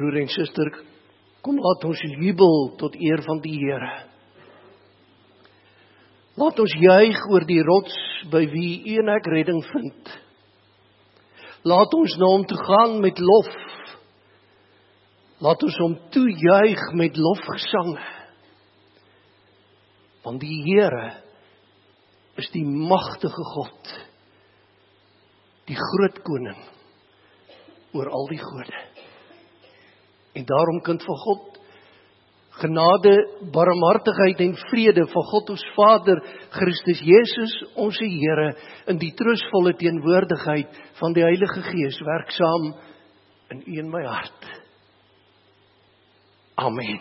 Broer en suster, kom laat ons jubel tot eer van die Here. Laat ons juig oor die rots by wie u en ek redding vind. Laat ons na hom toe gaan met lof. Laat ons hom toejuig met lofgesange. Want die Here is die magtige God, die groot koning oor al die gode. En daarom kind van God, genade, barmhartigheid en vrede van God ons Vader, Christus Jesus, onze Here, in die troostvolle teenwoordigheid van die Heilige Gees, werksaam in u en my hart. Amen.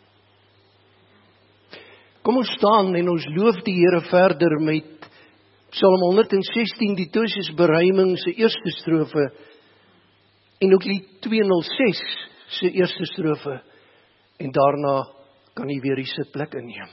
Kom ons staan en ons loof die Here verder met Psalm 116, die Tosjesberuiming se eerste strofe, en ook lied 206 se eerste strofe, en daarna kan u weer die sitplek inneem.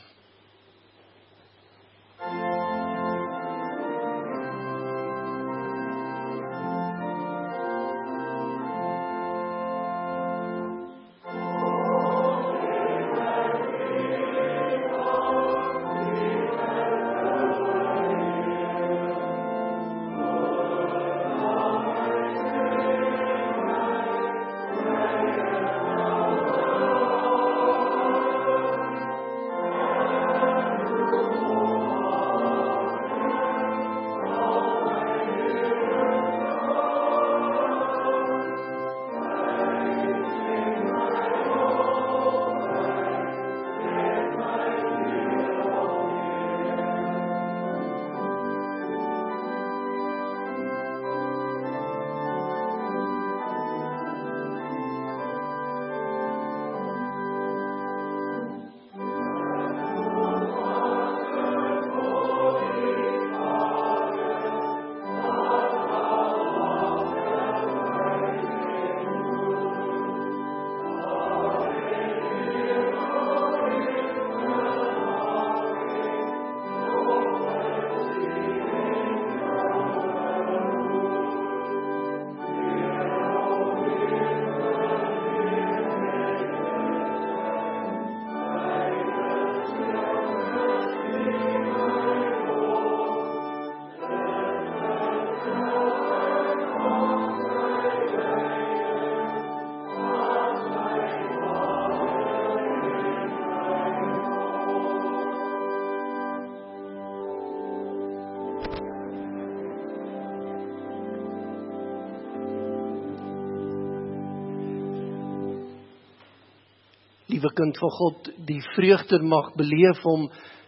Liewe kind van God, die vreugde mag beleef om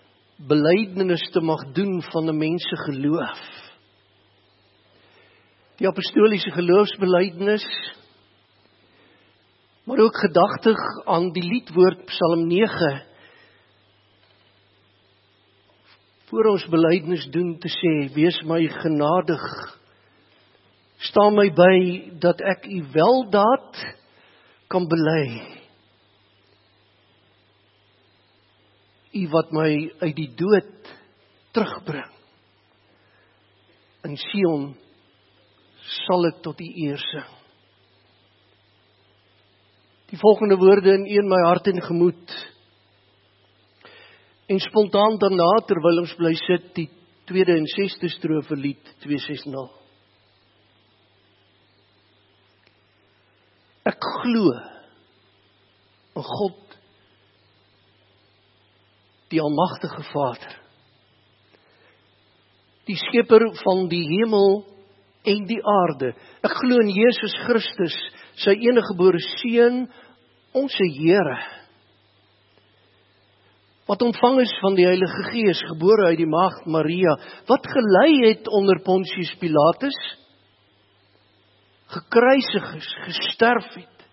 belydenis te mag doen van 'n mens se geloof. Die apostoliese geloofsbelydenis, maar ook gedagtig aan die liedwoord Psalm 9, voor ons belydenis doen te sê, wees my genadig, sta my by dat ek u weldaad kan bely. U wat my uit die dood terugbring. In Sion sal ek tot u eer sing. Die volgende woorde in my hart en gemoed. En spontaan daarna, terwyl ons bly sit, die tweede en sesde strofe lied 260. Ek glo in God, die almagtige Vader, die skepper van die hemel en die aarde. Ek glo in Jesus Christus, sy eniggebore Seun, ons Here, wat ontvang is van die Heilige Gees, gebore uit die maagd Maria, wat gelei het onder Pontius Pilatus, gekruisig is, gesterf het,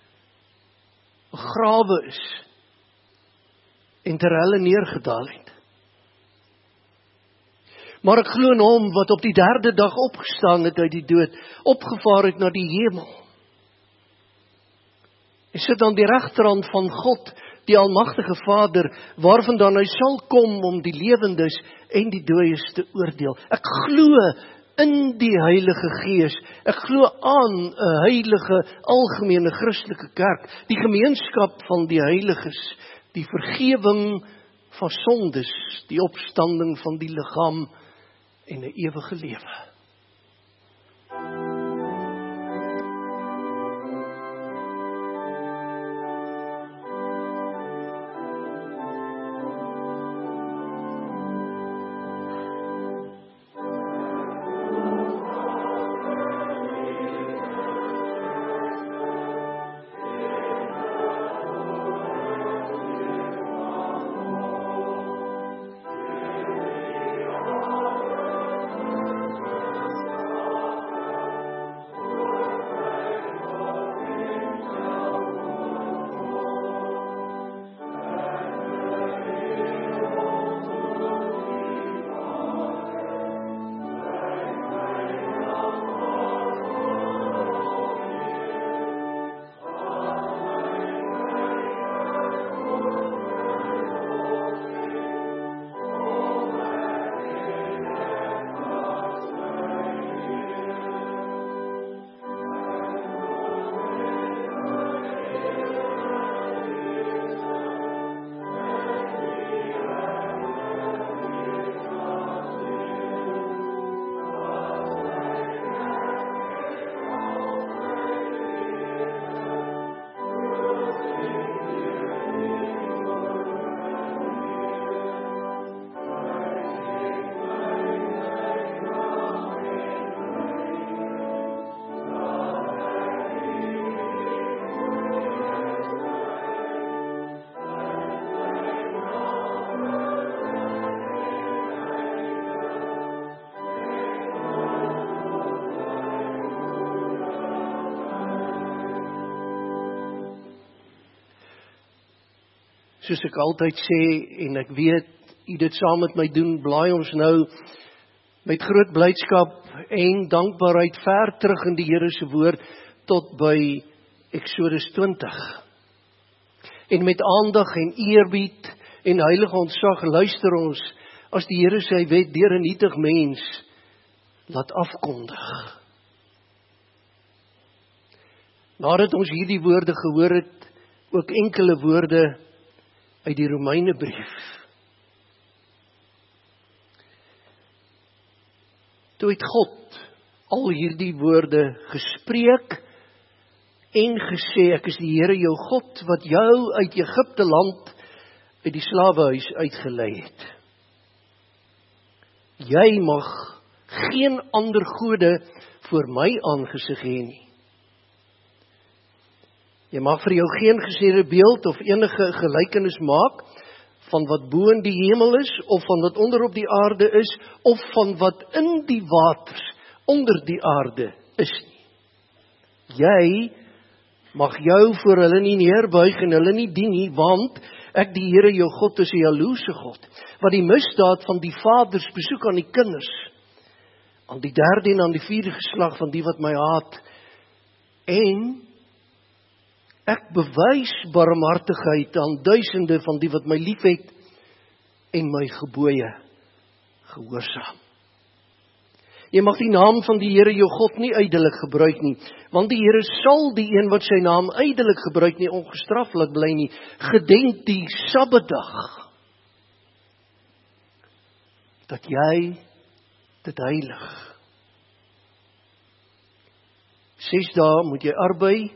begrawe is, en ter helle neergedaal het. Maar ek glo in hom wat op die derde dag opgestaan het uit die dood, opgevaar het na die hemel. Hy sit aan die regterhand van God, die almagtige Vader, waarvandaan hy sal kom om die lewendes en die dooies te oordeel. Ek glo in die Heilige Gees. Ek glo aan 'n heilige, algemene Christelike kerk, die gemeenskap van die heiliges, die vergewing van sondes, die opstanding van die liggaam en 'n ewige lewe. Soos ek altyd sê, en ek weet, u dit saam met my doen, blaai ons nou met groot blydskap en dankbaarheid ver terug in die Here se woord tot by Eksodus 20. En met aandag en eerbied en heilige ontzag luister ons as die Here sy wet deur 'n nietig mens laat afkondig. Nadat ons hierdie woorde gehoor het, ook enkele woorde uit die Romeinebrief. Toe het God al hierdie woorde gespreek en gesê, ek is die Here jou God wat jou uit Egipte land uit die slawehuis uitgelei het. Jy mag geen ander gode voor my aangesig hê nie. Jy mag vir jou geen gesnede beeld of enige gelykenis maak van wat bo in die hemel is, of van wat onder op die aarde is, of van wat in die waters onder die aarde is nie. Jy mag jou voor hulle nie neerbuig en hulle nie dien nie, want ek die Here jou God is 'n jaloerse God, wat die misdaad van die vaders besoek aan die kinders, aan die derde en aan die vierde geslag van die wat my haat, en ek bewys barmhartigheid aan duisende van die wat my liefhet en my gebooie gehoorsaam. Jy mag die naam van die Here jou God nie ydelik gebruik nie, want die Here sal die een wat sy naam ydelik gebruik nie ongestraf laat bly nie. Gedenk die Sabbatdag, dat jy dit heilig. 6 dae moet jy arbei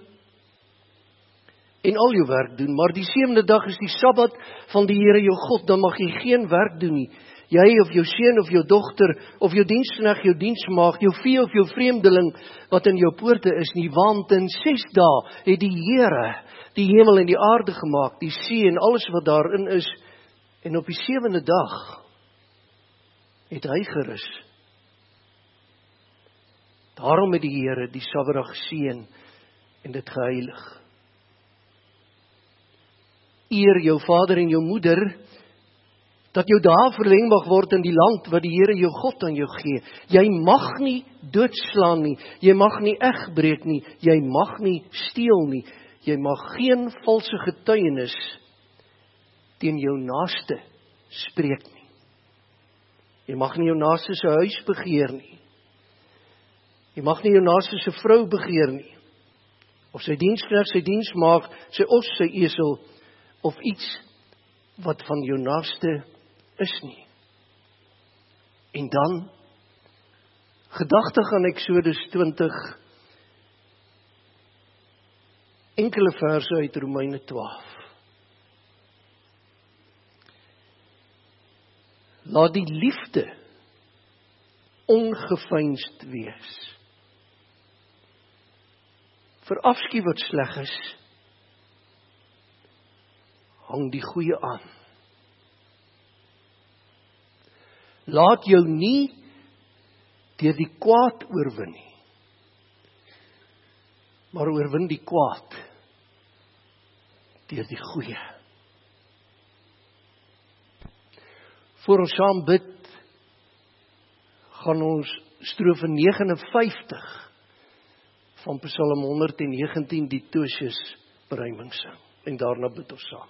en al jou werk doen, maar die 7de dag is die Sabbat van die Here jou God, dan mag jy geen werk doen nie. Jy of jou seun of jou dogter, of jou diensknegt, jou diensmaagd, jou vee of jou vreemdeling, wat in jou poorte is nie, want in 6 dae het die Here die hemel en die aarde gemaak, die see en alles wat daarin is, en op die 7de dag het hy gerus. Daarom het die Here die Sabbatdag geseën en dit geheilig. Eer jou vader en jou moeder, dat jou dae verleng mag word in die land wat die Here jou God aan jou gee. Jy mag nie doodslaan nie, jy mag nie egbreek nie, jy mag nie steel nie, jy mag geen valse getuienis teen jou naaste spreek nie. Jy mag nie jou naaste se huis begeer nie. Jy mag nie jou naaste se vrou begeer nie, of sy diensknegt, sy diensmaagd, sy os, sy esel, of iets wat van jou naaste is nie. En dan, gedagtig aan Eksodus 20, enkele verse uit Romeine 12. Laat die liefde ongeveinsd wees. Verafskuw wat sleg is, hang die goeie aan. Laat jou nie deur die kwaad oorwin nie, maar oorwin die kwaad deur die goeie. Voor ons saam bid, gaan ons strofe 59 van Psalm 119 die Tosius beruiming sing. En daarna bid ons saam.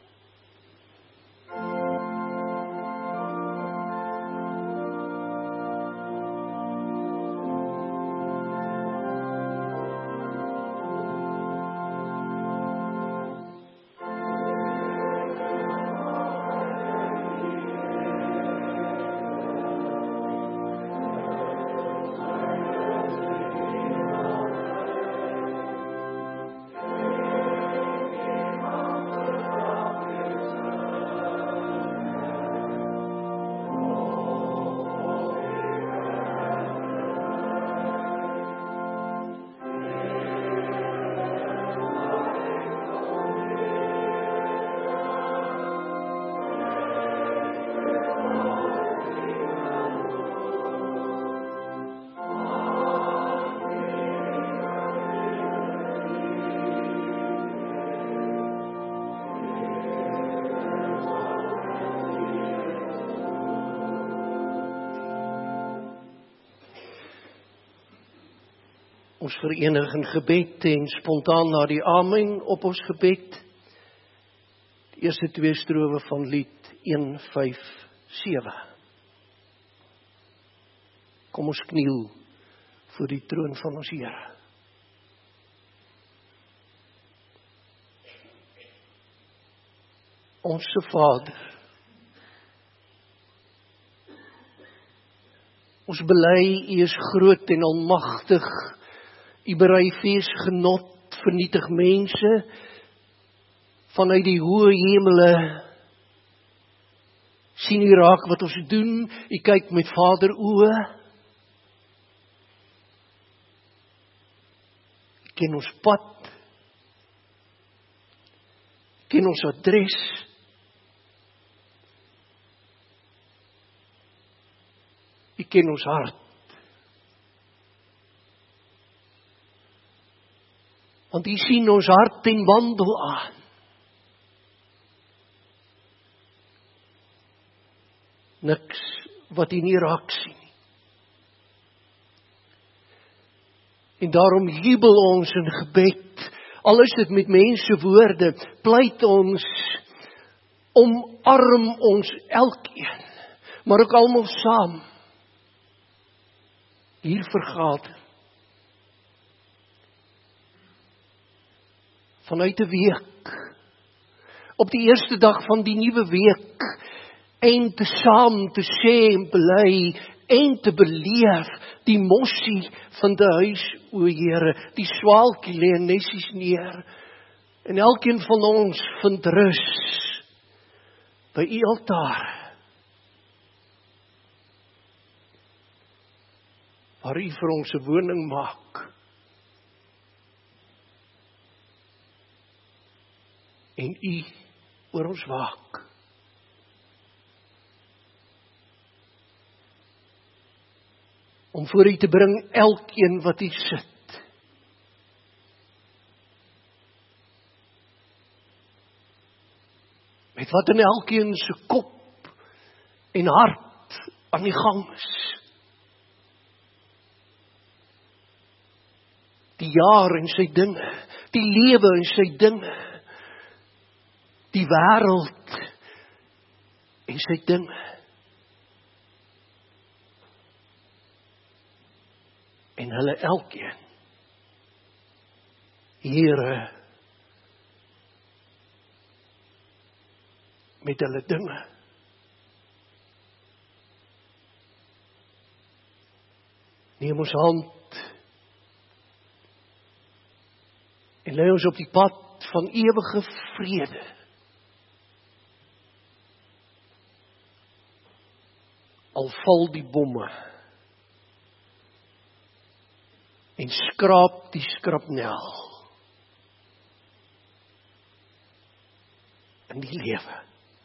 Ons verenig in gebed en spontaan na die amen op ons gebed. Die eerste 2 strofe van lied 157. Kom ons kniel voor die troon van ons Here. Onse Vader, ons bely U is groot en almagtig. U berei feesgenot, vernietig mense vanuit die hoë hemele. Sien U raak wat ons doen, U kyk met Vader oë. U ken ons pad, U ken ons adres. U ken ons hart. Want U sien ons hart en wandel aan. Niks wat U nie raak sien nie. En daarom jubel ons in gebed, al is dit met mense woorde, pleit ons, omarm ons elkeen, maar ook almal saam, hier vergader. Vanuit 'n week, op die eerste dag van die nuwe week, en te saam te sê en bely, en te beleef, die mossie van die huis, o Here, die swaalkie lê in nessies neer, en elkeen van ons vind rus, by U altaar, waar U vir ons 'n woning maak, en U oor ons waak. Om voor U te bring elkeen wat hier sit. Met wat in elkeen se kop en hart aan die gang is. Die jaar en sy dinge, die lewe en sy dinge, die wêreld en sy dinge. En hulle elkeen, Here, met hulle dinge, neem ons hand en lei ons op die pad van ewige vrede. Al val die bomme en skraap die skrapnel in die lewe.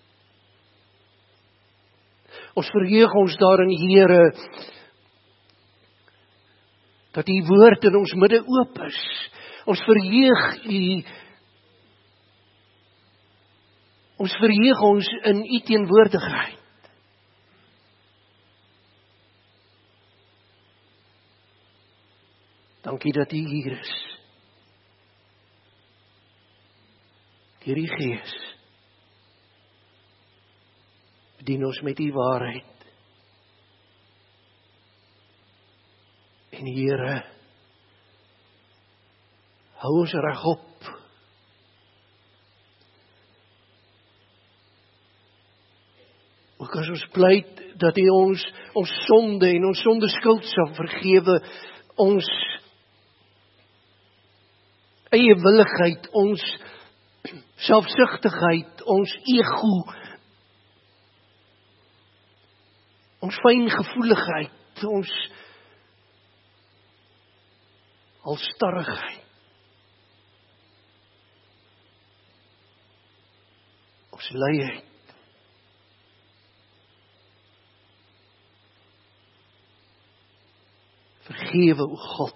Ons verheug ons daarin, Here, dat die woord in ons midde oop is. Ons verheug U, ons verheug ons in U teenwoordigheid. Dankie dat U hier is. Deur die Gees, bedien ons met U waarheid. En Here, hou ons regop. Ook as ons pleit dat U ons sonde en ons sondeskuld sal vergewe, ons eie willigheid, ons selfsugtigheid, ons ego, ons fyngevoeligheid, ons halstarrigheid, ons luiheid, vergewe, o God,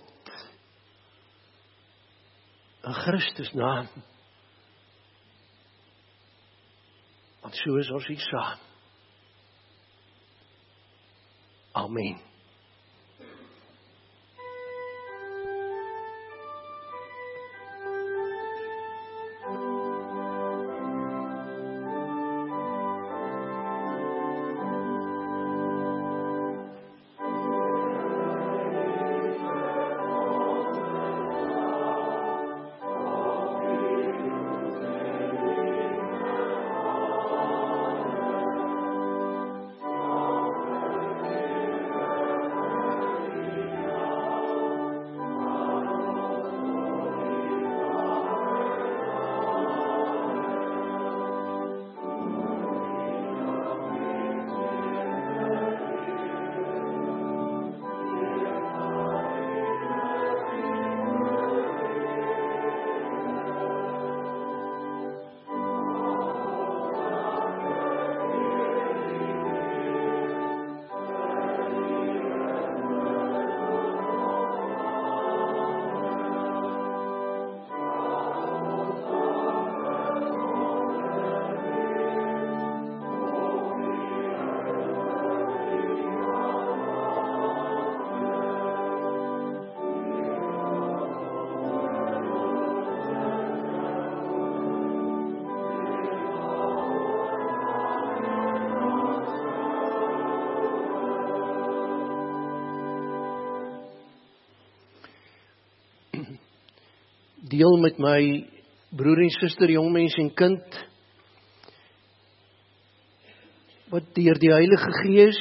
in Christus naam, want so is ons hier saam. Amen. Deel met my broer en suster, jongmens en kind, wat deur die Heilige Gees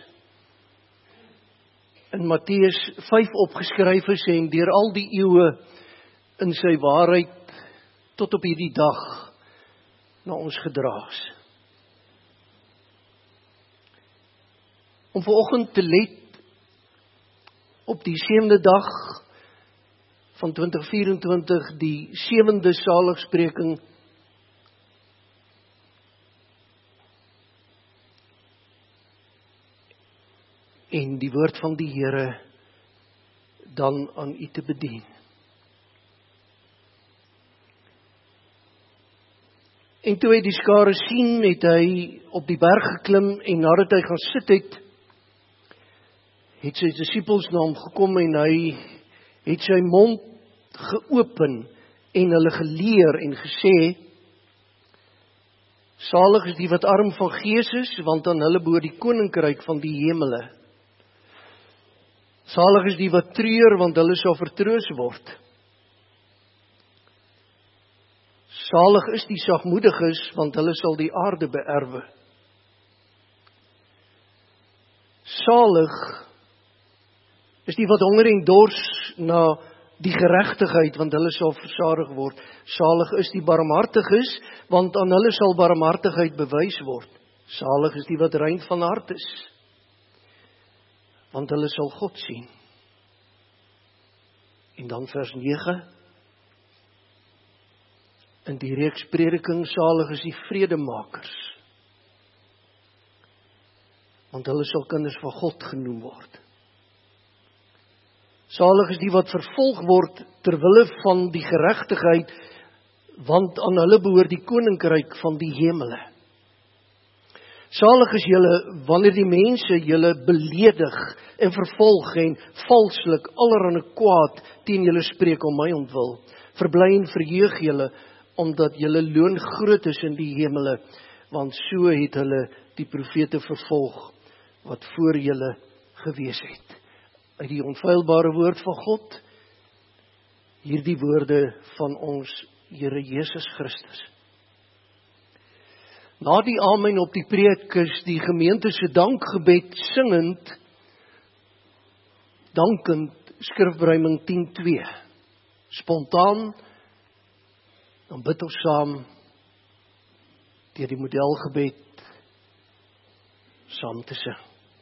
in Matteus 5 opgeskryf is en deur al die eeue in sy waarheid tot op hierdie dag na ons gedra is. Om vanoggend te let op die 7de dag van 2024, die 7de saligspreking, en die woord van die Here dan aan u te bedien. En toe hy die skare sien, het hy op die berg geklim, en nadat hy gaan sit het sy disippels na hom gekom, en hy het sy mond geopen en hulle geleer en gesê, salig is die wat arm van gees is, want aan hulle behoort die koninkryk van die hemele. Salig is die wat treur, want hulle sal vertroos word. Salig is die sagmoediges, want hulle sal die aarde beerwe. Salig is die wat honger en dors na die geregtigheid, want hulle sal versadig word. Salig is die barmhartiges, want aan hulle sal barmhartigheid bewys word. Salig is die wat rein van hart is, want hulle sal God sien. En dan vers 9, in die reeks prediking, salig is die vredemakers, want hulle sal kinders van God genoem word. Salig is die wat vervolg word ter wille van die geregtigheid, want aan hulle behoort die koninkryk van die hemele. Salig is julle wanneer die mense julle beledig en vervolg en valslik allerhande kwaad teen julle spreek om my ontwil. Verbly en verheug julle, omdat julle loon groot is in die hemele, want so het hulle die profete vervolg wat voor julle gewees het. Uit die onfeilbare woord van God, hierdie woorde van ons Here Jesus Christus. Na die amen op die preek is die gemeente se dankgebed singend, dankend, skrifberuiming 10:2. Spontaan, dan bid ons saam deur die modelgebed saam te sing.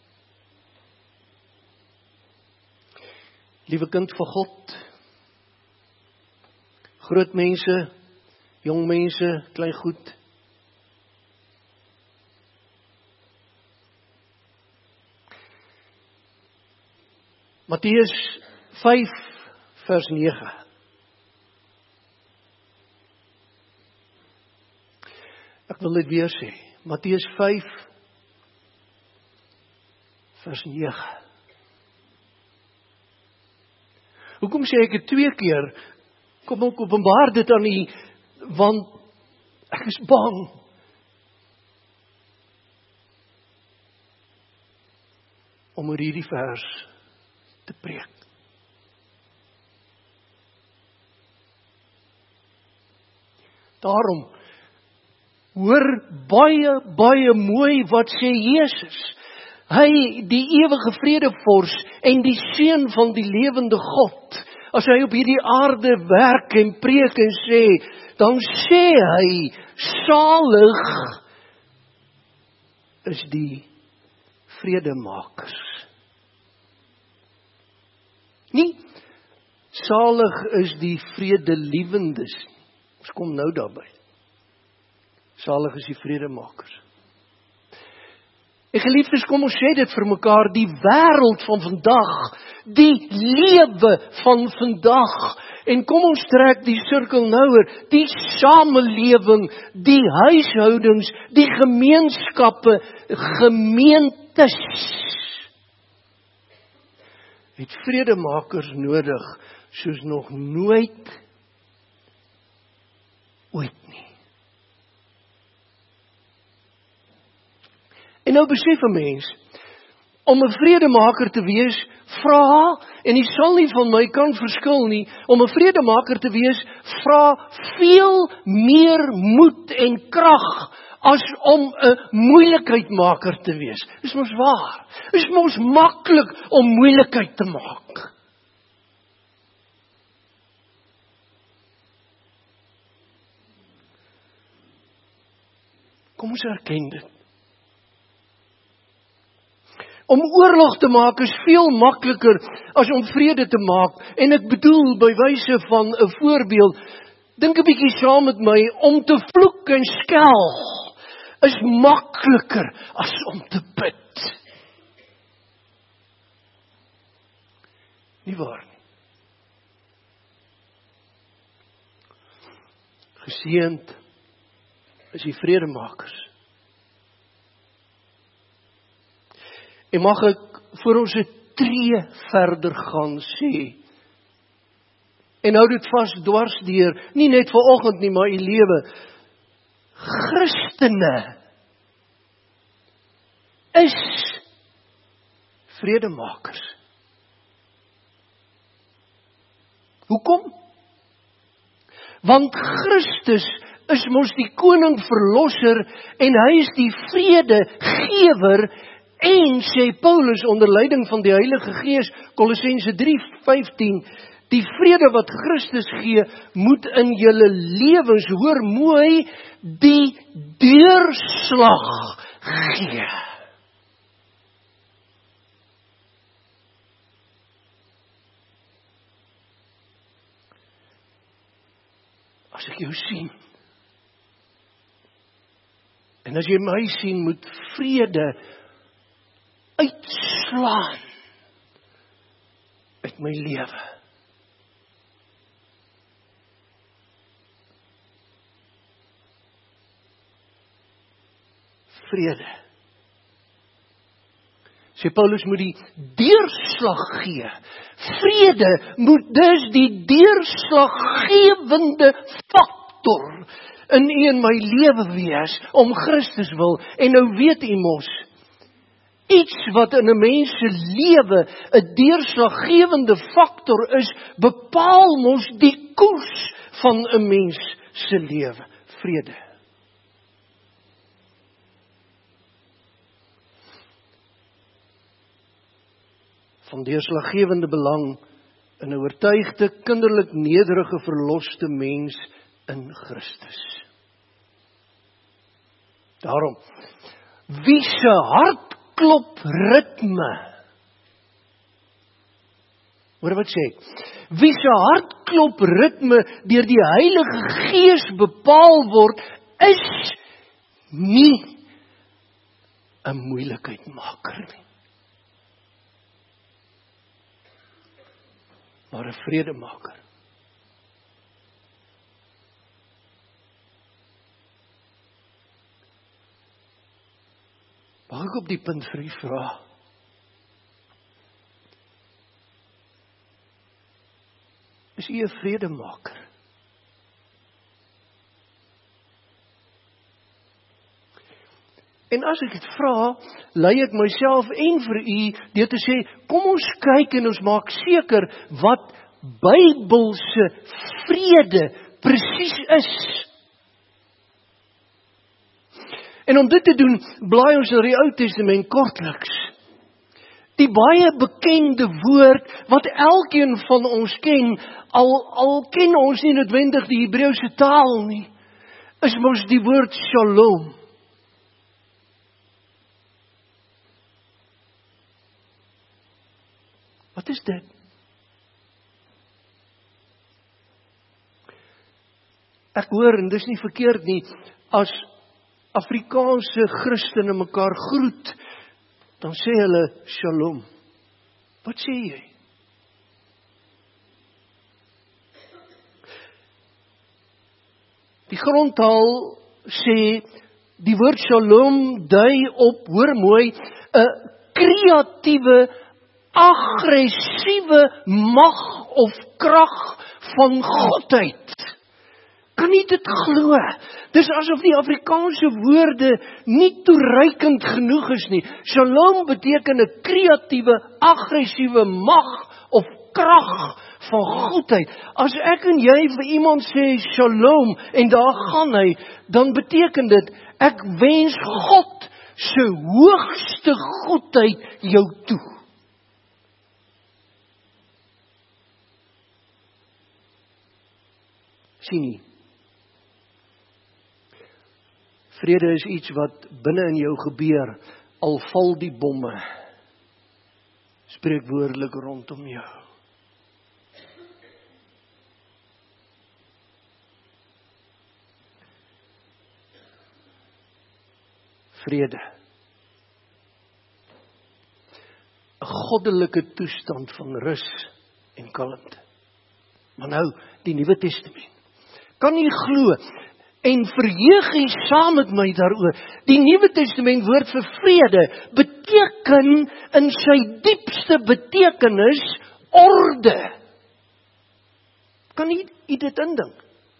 Liewe kind van God, groot mense, jong mense, klein goed, Matteus 5 vers 9. Ek wil dit weer sê. Matteus 5 vers 9. Hoekom sê ek dit 2 keer? Kom ek openbaar dit aan u, want ek is bang. Om oor hierdie vers te preek. Daarom, hoor baie mooi wat sê Jesus. Hy, die ewige vredevors en die seun van die lewende God, as hy op hierdie aarde werk en preek en sê, dan sê hy, salig is die vredemakers. Nie, salig is die vredeliewendes. Ons kom nou daarby. Salig is die vredemakers. En geliefdes, kom ons sê dit vir mekaar, die wêreld van vandag, die lewe van vandag, en kom ons trek die sirkel nouer, die samelewing, die huishoudings, die gemeenskappe, gemeentes, het vredemakers nodig, soos nog nooit ooit nie. En nou besef 'n mens, om 'n vredemaker te wees, vra, en jy sal nie van my kan verskil nie, om 'n vredemaker te wees, vra veel meer moed en krag, as om 'n moeilikheidmaker te wees. Dis mos waar. Dis mos maklik om moeilikheid te maak. Kom ons erken dit. Om oorlog te maak is veel makliker as om vrede te maak. En ek bedoel, by wyse van 'n voorbeeld, dink 'n bietjie saam met my, om te vloek en skel is makliker as om te bid. Nie waar nie. Geseënd is die vredemakers. En mag ek voor ons 'n tree verder gaan sê, en hou dit vas dwars deur, nie net vanoggend nie, maar u lewe. Christene is vredemakers. Hoekom? Want Christus is mos die koning verlosser en hy is die vredegewer en sê Paulus onder leiding van die Heilige Gees, Kolossense 3:15, die vrede wat Christus gee, moet in julle lewens, hoor mooi, die deurslag gee. As ek jou sien, en as jy my sien, moet vrede uitslaan uit my lewe. Vrede. Sê Paulus moet die deurslag gee. Vrede moet dus die deurslaggewende faktor in u en my lewe wees, om Christus wil. En nou weet u mos, iets wat in 'n mens se lewe 'n deurslaggewende faktor is, bepaal mos die koers van 'n mens se lewe. Vrede. Van deurslaggewende belang in 'n oortuigde, kinderlik nederige, verloste mens in Christus. Daarom, wie se hartklopritme, hoor wat sê ek, wie se hartklopritme deur die Heilige Gees bepaal word, is nie 'n moeilikheidmaker nie, maar 'n vredemaker. Mag ek op die punt vir u vra? Is u 'n vredemaker? En as ek dit vra, lei ek myself en vir u deur te sê, kom ons kyk en ons maak seker wat Bybelse vrede presies is. En om dit te doen, blaai ons na die Ou Testament kortliks. Die baie bekende woord wat elkeen van ons ken, al ken ons nie noodwendig die Hebreëse taal nie, is mos die woord Shalom. Wat is dit? Ek hoor, en dis nie verkeerd nie, as Afrikaanse Christene mekaar groet, dan sê hulle Shalom. Wat sê jy? Die grondtaal sê, die woord Shalom dui op, hoor mooi, 'n kreatiewe, aggressiewe mag of krag van godheid. Kan nie dit glo? Dis asof die Afrikaanse woorde nie toereikend genoeg is nie. Shalom beteken 'n kreatiewe, aggressiewe mag of krag van goedheid. As ek en jy vir iemand sê Shalom en daar gaan hy, dan beteken dit ek wens God se hoogste goedheid jou toe. Sien nie. Vrede is iets wat binne in jou gebeur, al val die bomme, spreekwoordelik rondom jou. Vrede. 'n Goddelike toestand van rus en kalmte. Maar nou, die Nuwe Testament. Kan jy glo? En verheug jy saam met my daaroor. Die Nuwe Testament woord vir vrede beteken in sy diepste betekenis orde. Kan jy dit indink?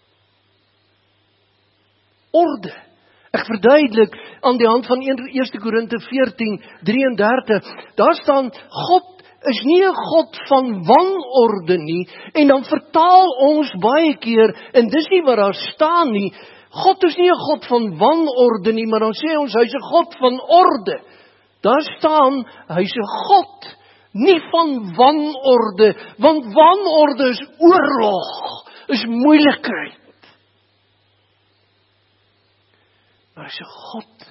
Orde. Ek verduidelik aan die hand van 1 Korinte 14:33. Daar staan God is nie 'n God van wanorde nie, en dan vertaal ons baie keer, en dis nie wat daar staan nie, God is nie 'n God van wanorde nie, maar dan sê ons, hy's 'n God van orde. Daar staan, hy's 'n God, nie van wanorde, want wanorde is oorlog, is moeilikheid. Maar hy's 'n God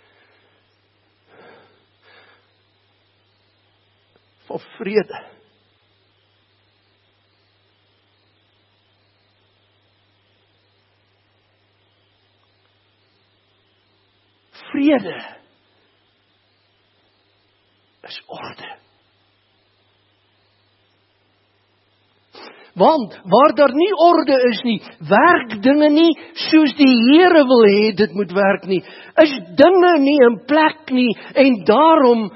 van vrede. Vrede is orde. Want waar daar nie orde is nie, werk dinge nie soos die Here wil hê dit moet werk nie. Is dinge nie in plek nie, en daarom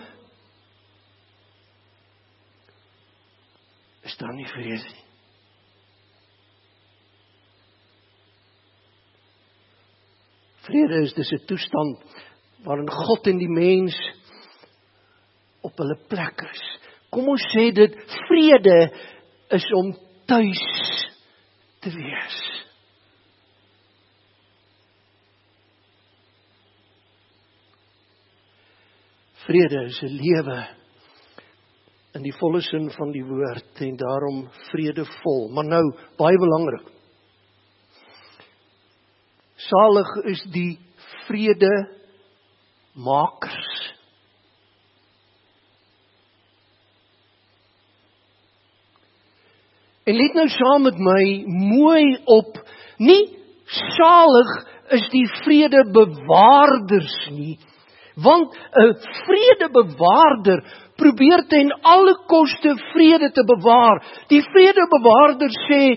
is daar nie vrede nie. Vrede is dus 'n toestand waarin God en die mens op hulle plek is. Kom ons sê dit, vrede is om tuis te wees. Vrede is 'n lewe in die volle sin van die woord, en daarom vredevol. Maar nou, baie belangrik. Salig is die vredemakers. En let nou saam met my mooi op, nie salig is die vredebewaarders nie, want 'n vredebewaarder probeer ten alle koste vrede te bewaar. Die vredebewaarder sê,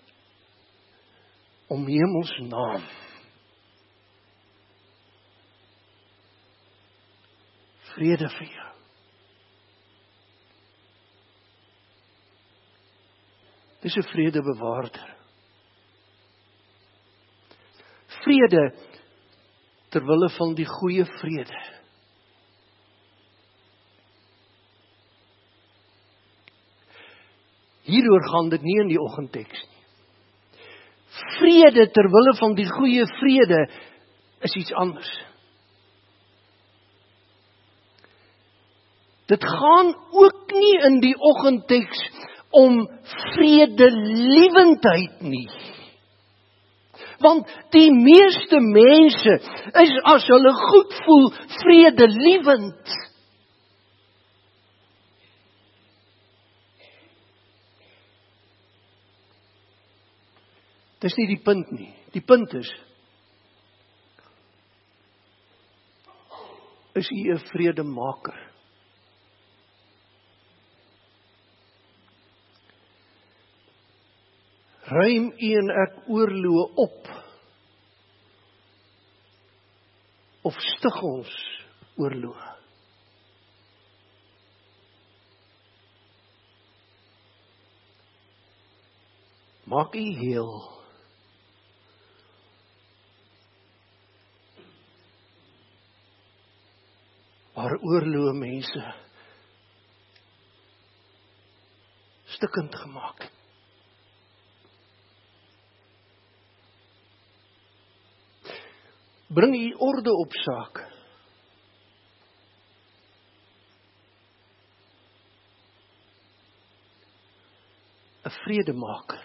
om hemels naam, vrede vir jou. Dis 'n vredebewaarder. Vrede ter wille van die goeie vrede. Hieroor gaan dit nie in die oggendteks nie. Vrede ter wille van die goeie vrede is iets anders. Dit gaan ook nie in die oggendteks om vredeliewendheid nie. Want die meeste mense is, as hulle goed voel, vredeliewend. Dis nie die punt nie. Die punt is u 'n vredemaker? Ruim u en ek oorloë op? Of stig ons oorloë? Maak u heel. Waar oorloë mense stikkend gemaak het. Bring u orde op saak. ‘n vredemaker.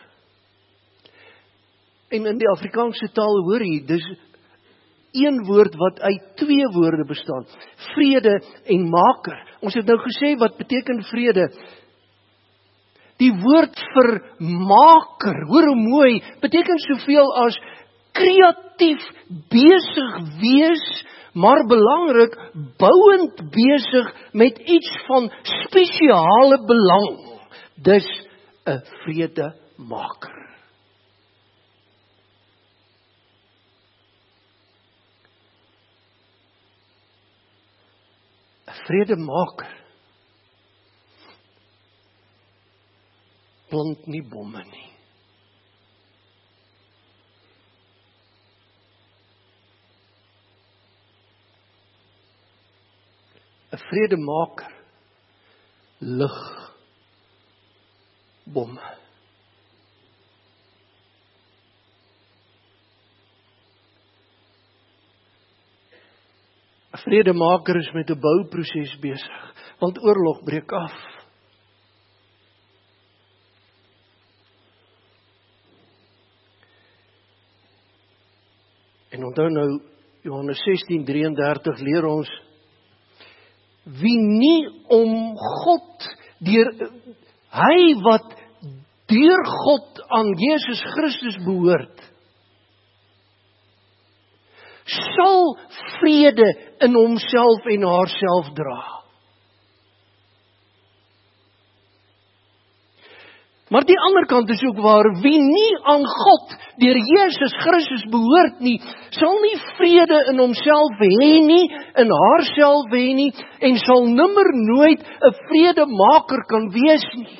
En in die Afrikaanse taal hoor jy, dis een woord wat uit twee woorde bestaan. Vrede en maker. Ons het nou gesê, wat beteken vrede? Die woord vir maker, hoor hoe mooi, beteken soveel as kreatief besig wees, maar belangrik, bouend besig met iets van spesiale belang. Dis 'n vredemaker. 'n vredemaker plant nie bomme nie. 'n vredemaker lig bomme. 'n Vredemaker is met 'n bouproses besig, want oorlog breek af. En onthou nou, Johannes 16:33 leer ons, wie nie om God, hy wat deur God aan Jesus Christus behoort, sal vrede in homself en haarself dra. Maar die ander kant is ook waar, wie nie aan God deur Jesus Christus behoort nie, sal nie vrede in homself hê nie, in haarself hê nie, en sal nimmer nooit 'n vredemaker kan wees nie.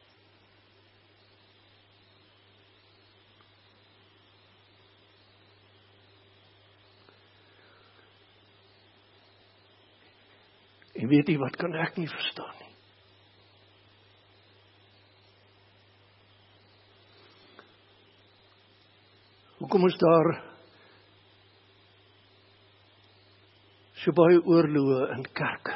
En weet jy wat kan ek nie verstaan nie? Hoekom is daar so baie oorloë in kerke?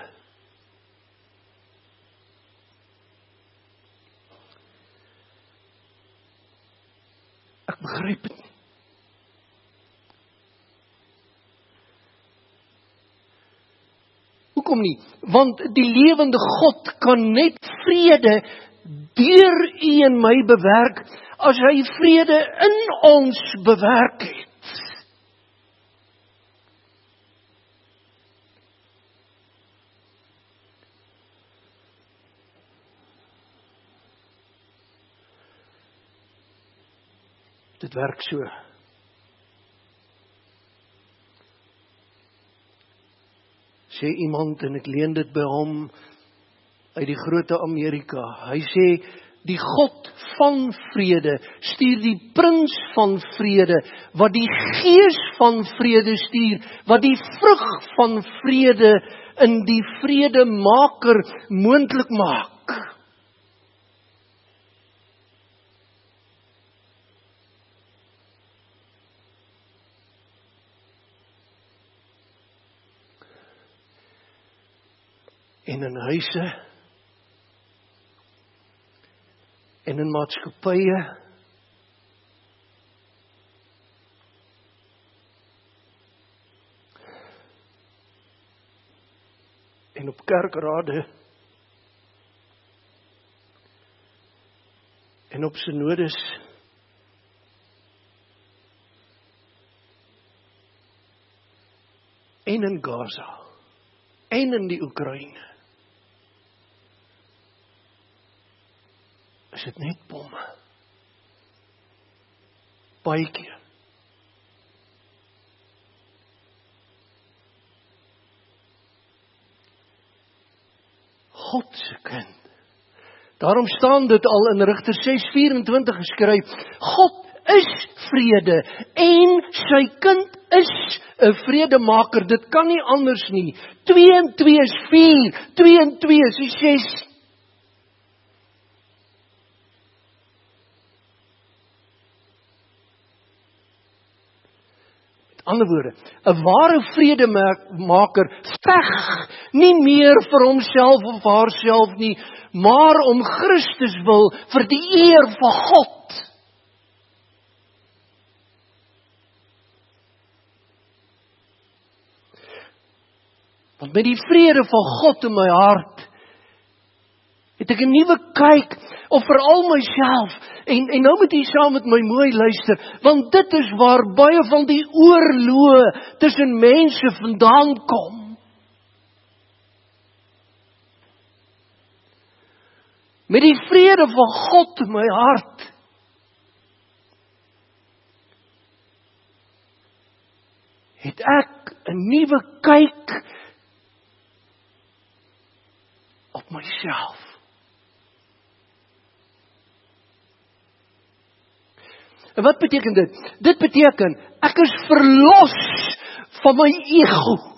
Ek begryp dit nie. Hoekom nie? Want die lewende God kan net vrede deur u en my bewerk, as hy vrede in ons bewerk het. Dit werk so. Sê iemand, en ek leen dit by hom uit die grote Amerika. Hy sê, die God van vrede stuur die prins van vrede, wat die gees van vrede stuur, wat die vrug van vrede in die vredemaker moontlik maak. En in huise, en in maatskappye, en op kerkrade, en op synodes, en in Gaza, en in die Oekraïne, is dit net bomme. Baie keer. God se kind. Daarom staan dit al in Rigter 6:24 geskryf, God is vrede en sy kind is 'n vredemaker. Dit kan nie anders nie. 2 en 2 is 4, 2 en 2 is 6. Ander woorde, 'n ware vredemaker veg nie meer vir homself of haarself nie, maar om Christus wil, vir die eer van God. Want met die vrede van God in my hart, het ek 'n nuwe kyk op veral myself. En nou moet jy saam met my mooi luister, want dit is waar baie van die oorloë tussen mense vandaan kom. Met die vrede van God in my hart, het ek 'n nuwe kyk op myself. En wat beteken dit? Dit beteken, ek is verlos van my ego.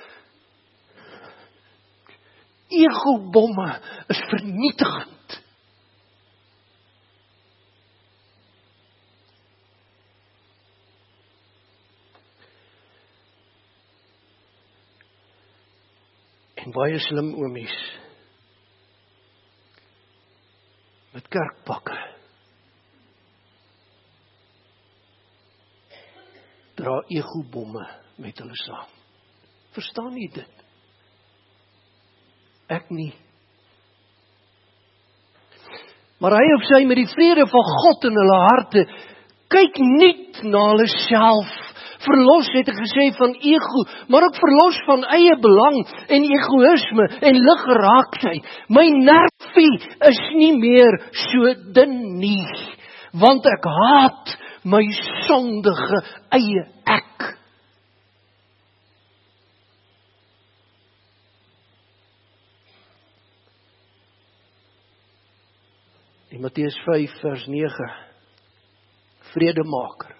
Ego-bomme is vernietigend. Baie slim oomies. Met kerkpakke. Dra ego-bomme met hulle saam. Verstaan jy dit? Ek nie. Maar hy of sy met die vrede van God in hulle harte, kyk nie na hulle self. Verlos het ek gesê van ego, maar ook verlos van eie belang en egoïsme en liggeraaktheid. My nervie is nie meer so dun nie, want ek haat my sondige eie ek. In Matteus 5 vers 9, vredemaker.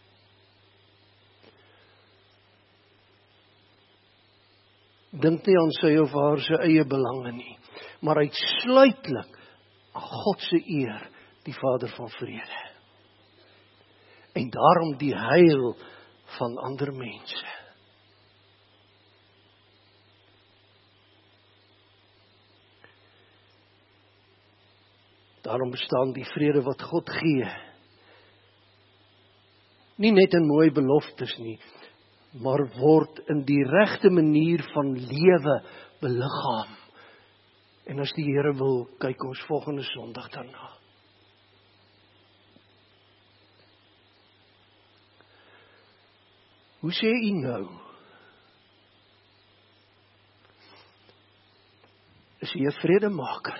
Dink nie aan sy of haar sy eie belange nie, maar uitsluitlik aan God se eer, die Vader van vrede. En daarom die heil van ander mense. Daarom bestaan die vrede wat God gee, nie net in mooi beloftes nie, maar word in die regte manier van lewe beliggaam. En as die Here wil, kyk ons volgende Sondag daarna. Hoe sê u nou? Is u 'n vredemaker?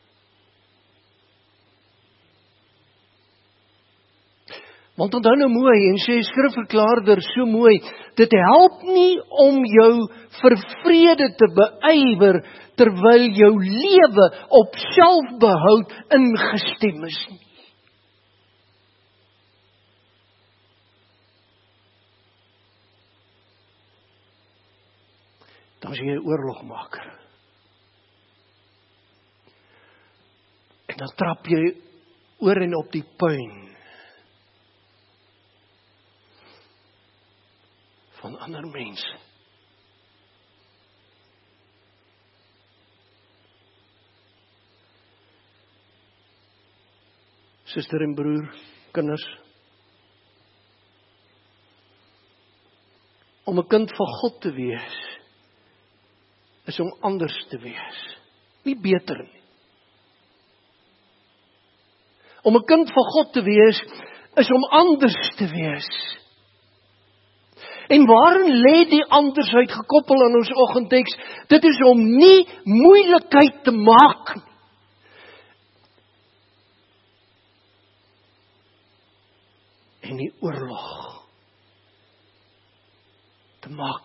Want onthou nou mooi, en sê skrifverklaarder so mooi, dit help nie om jou vir vrede te beywer, terwyl jou lewe op selfbehoud ingestem is nie. Dan is jy 'n oorlogmaker. En dan trap jy oor en op die puin van ander mense. Suster en broer, kinders, om 'n kind van God te wees, is om anders te wees, nie beter nie. Om 'n kind van God te wees, is om anders te wees. En waarin lê die andersheid gekoppel aan ons oggendteks? Dit is om nie moeilikheid te maak nie. En die oorlog te maak.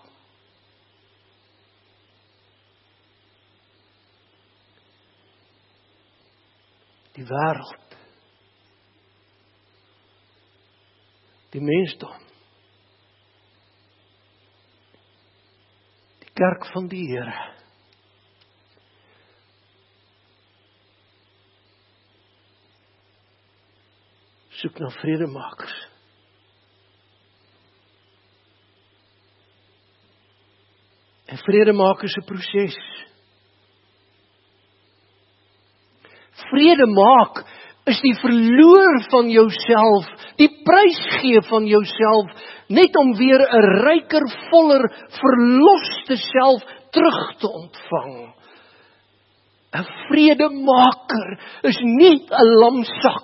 Die wêreld, die mensdom, die kerk van die Here, soek na vredemakers. En vredemaak is 'n proses. Vrede maak is die verloor van jouself, die prys gee van jouself, net om weer 'n ryker, voller, verloste self terug te ontvang. 'n Vredemaker is nie 'n lamsak.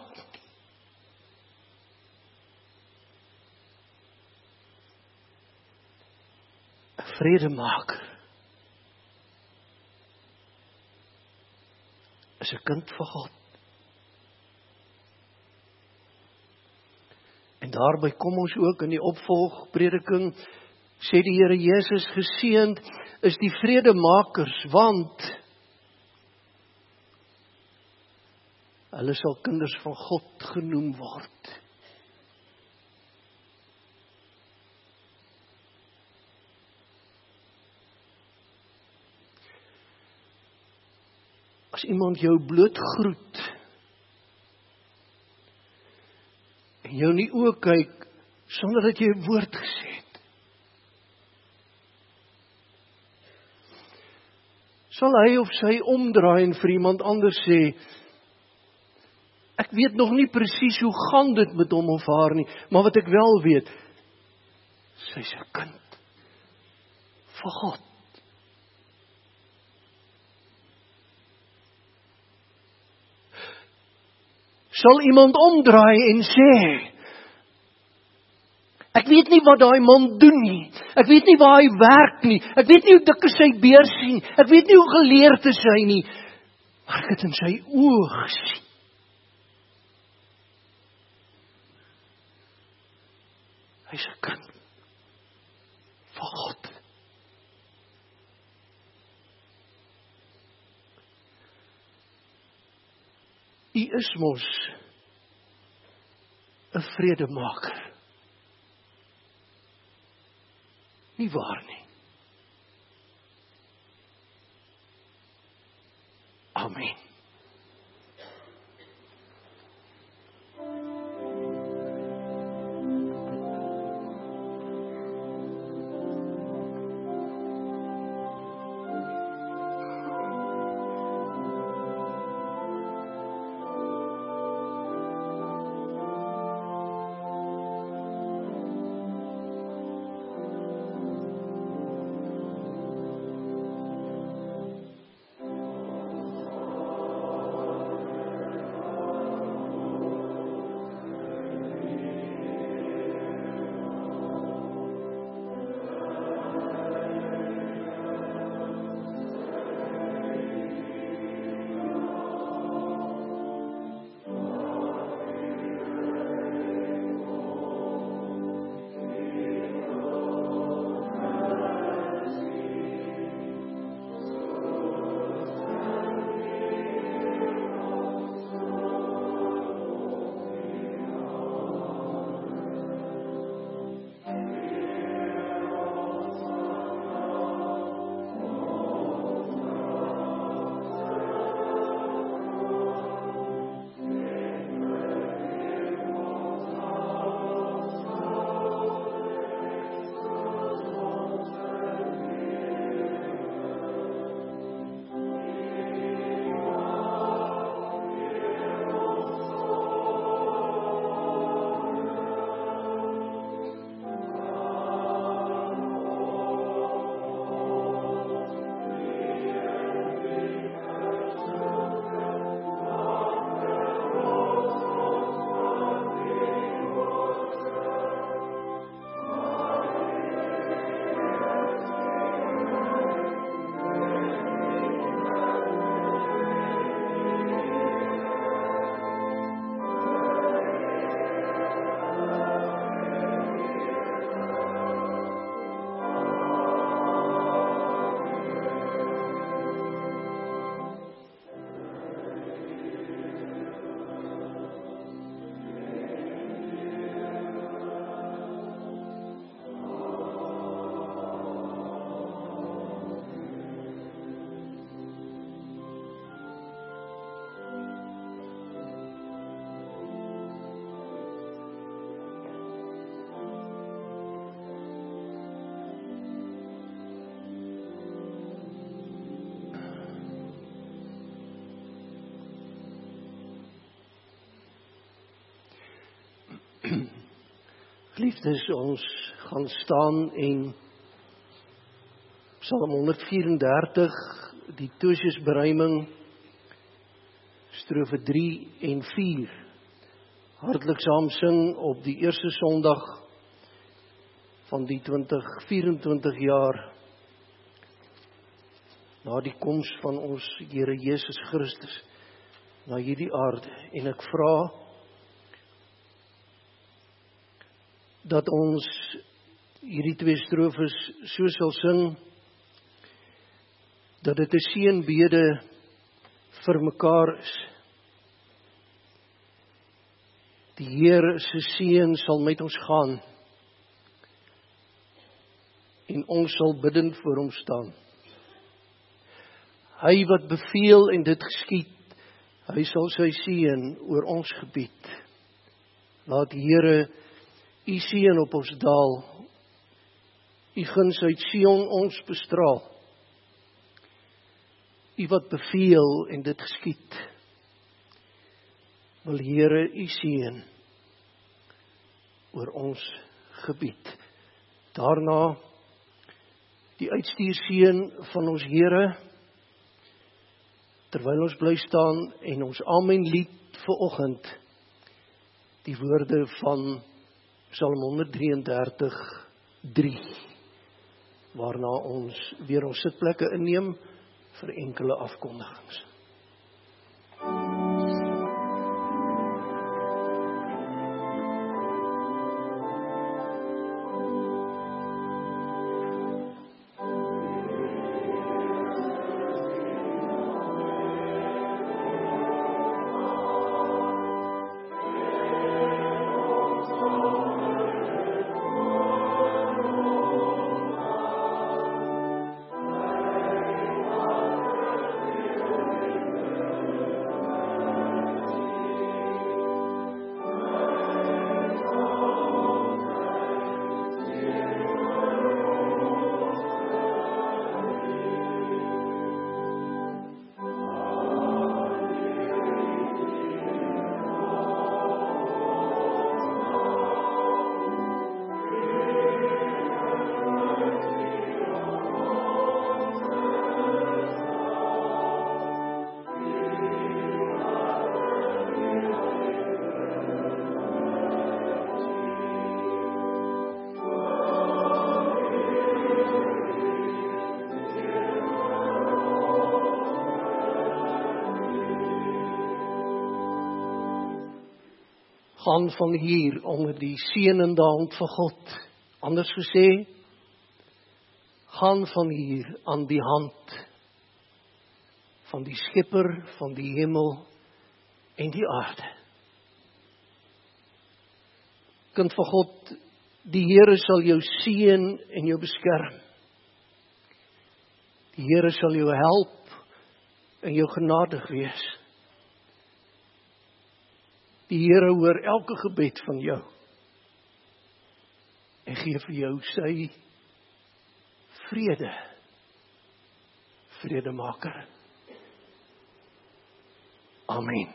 'n Vredemaker is 'n kind van God. En daarby kom ons ook in die opvolgprediking, sê die Here Jesus, geseënd is die vredemakers, want hulle sal kinders van God genoem word. As iemand jou bloot groet en jou in die oë kyk sonder dat jy 'n woord gesê het, sal hy of sy omdraai en vir iemand anders sê, ek weet nog nie presies hoe gaan dit met hom of haar nie, maar wat ek wel weet, sy's 'n kind van God. Sal iemand omdraai en sê, ek weet nie wat daai man doen nie, ek weet nie waar hy werk nie, ek weet nie hoe dik is sy beurs nie, ek weet nie hoe geleerd is hy nie, maar ek het in sy oë gesien. Hy's 'n kind van God. U is mos 'n vredemaker. Nie waar nie. Amen. Geliefdes, ons gaan staan en Psalm 134, die Tosiusberuiming, strofe 3 en 4, hartlik saam sing op die eerste Sondag van die 2024 jaar, na die koms van ons Here Jesus Christus na hierdie aarde. En ek vra dat ons hierdie twee strofes so sal sing, dat dit 'n seënbede vir mekaar is. Die Here se seën sal met ons gaan, en ons sal bidend voor hom staan. Hy wat beveel en dit geskied, hy sal sy seën oor ons gebied. Laat die Here U seën op ons daal, U guns uit Sion ons bestraal. U wat beveel en dit geskied. Wil Here U seën oor ons gebied. Daarna die uitstuurseën van ons Here, terwyl ons bly staan en ons amen lied vir oggend, die woorde van Psalm 133:3, waarna ons weer ons sitplekke inneem vir enkele afkondigings. Gaan van hier onder die seënende hand van God. Anders gesê, gaan van hier aan die hand van die Skepper van die hemel en die aarde. Kind van God, die Here sal jou seën en jou beskerm. Die Here sal jou help en jou genadig wees. Die Here hoor elke gebed van jou en gee vir jou sy vrede, vredemaker. Amen.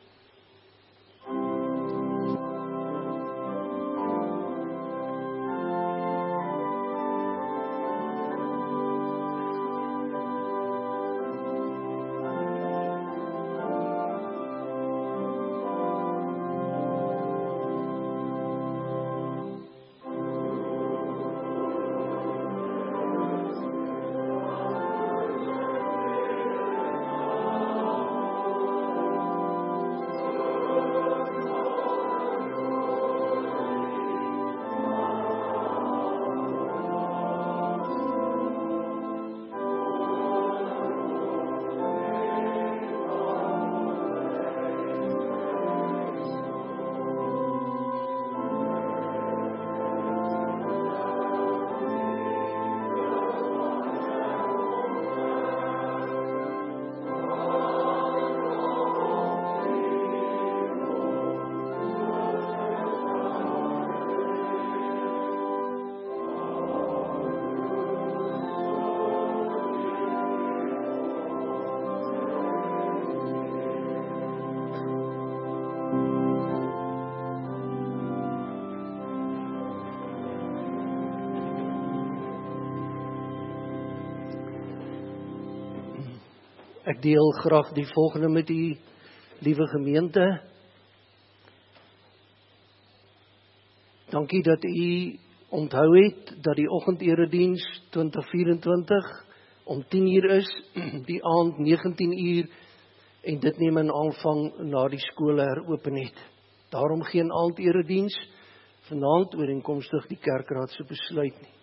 Ek deel graag die volgende met u, liewe gemeente. Dankie dat u onthou het dat die oggendediens 2024 om 10:00 is, die aand 19:00 en dit neem in aanvang na die skole heropen het. Daarom geen aandediens vanaand ooreenkomstig die kerkraad se besluit nie.